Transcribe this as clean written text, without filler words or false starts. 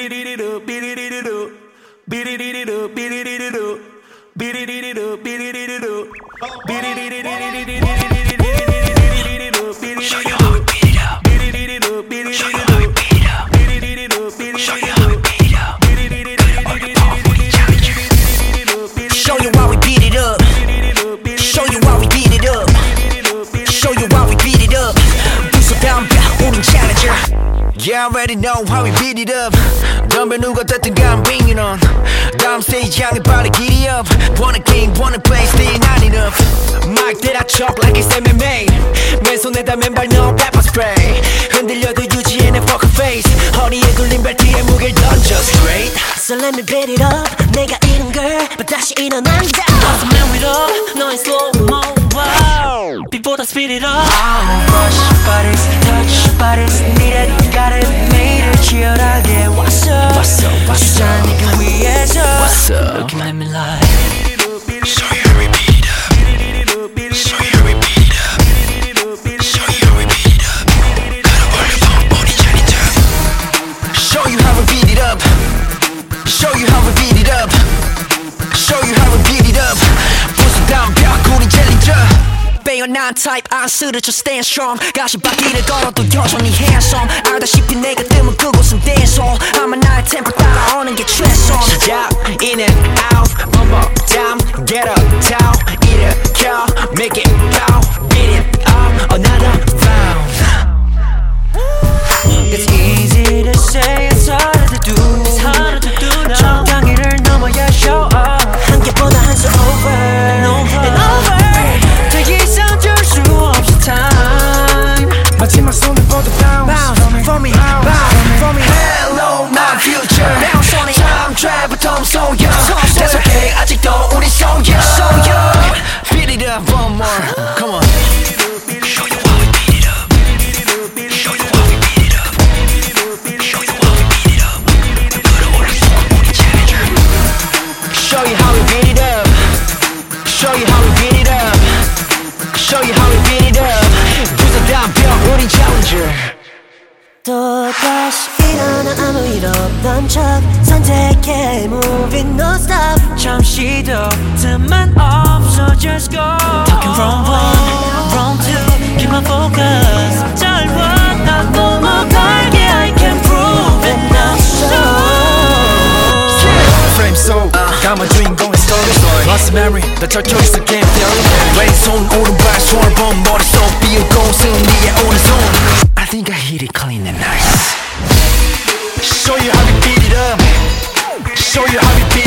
Show you how we beat it up. Show you how we beat it up. Show you how we beat it up. 부서다운 벽 우린 challenger. Yeah, I already know how we beat it up. 덤벼 누가 됐든 I'm bringing on. 다음 stage 향해 빨리 giddy up. Wanna game, wanna play, still not enough. Mic that I chop like it's MMA. 맨손에다 맨발 넣어 pepper spray. 흔들려도 유지해 내 poker face. 허리에 굴린 벨트에 무게를 던져 straight. So let me beat it up. 내가 이런 걸 다시 일어난다. What's the man with up? 너의 slow-mo wow. Before I speed it up. Rush bodies, touch bodies. Need it, got it, made it. 치열하게 what's up? What's up? What's up? 그 위에서 what's up? Looking at me like Show you how we beat it up. Show you how we beat it up. Show you how we beat it up. 걸어버려 우리 challenger. Show you how we beat it up. Show you how we beat it up. Show you how we beat it up. 부서다운 벽 우린 challenger. 빼어난 type 안 쓰러져 stand strong. 가시밭길을 걸어도 여전히 handsome. 알다시피 내가 뜨면 그곳은 dance hall. 아마 나의 템포 따라오는 게 최선. 시작 in and out bump up down get up down 일으켜 make it go beat it up another round. It's easy to say it's harder to do. It's harder to do now. 적당히를 넘어야 show up. 한 개보다 한 수 over and over. 더 이상 줄 수 없어 time. 마지막 손을 뻗어 bounce for me, bounce for me. Hello my future. Bounce on it. Time travel don't so young. That's okay. 아직도 우리 so young. So young. Beat it up one more. Come on. Show you how we beat it up. Show you how we beat it up. Show you how we beat it up. 걸어올라 우리 challenger. Show you how we beat it up. Show you how we beat it up. Show you how we beat it up. 부서다운 벽 우린 challenger. 또 다시 일어나 아무 일 없던 척 선택해 moving non stop. 잠시도 틈만 없어 just go. Talking wrong one, wrong two. Keep my focus. 잘 봐, 난 넘어갈게. I can prove it now. Frame so 감은 주인공의 story Lost memory 더 절쳐 있어 game theory 왼손 오른발 손을 본 머릿속 비우고 승리에 오는 손 I think I hit it clean and nice Show you how we beat it up Show you how we beat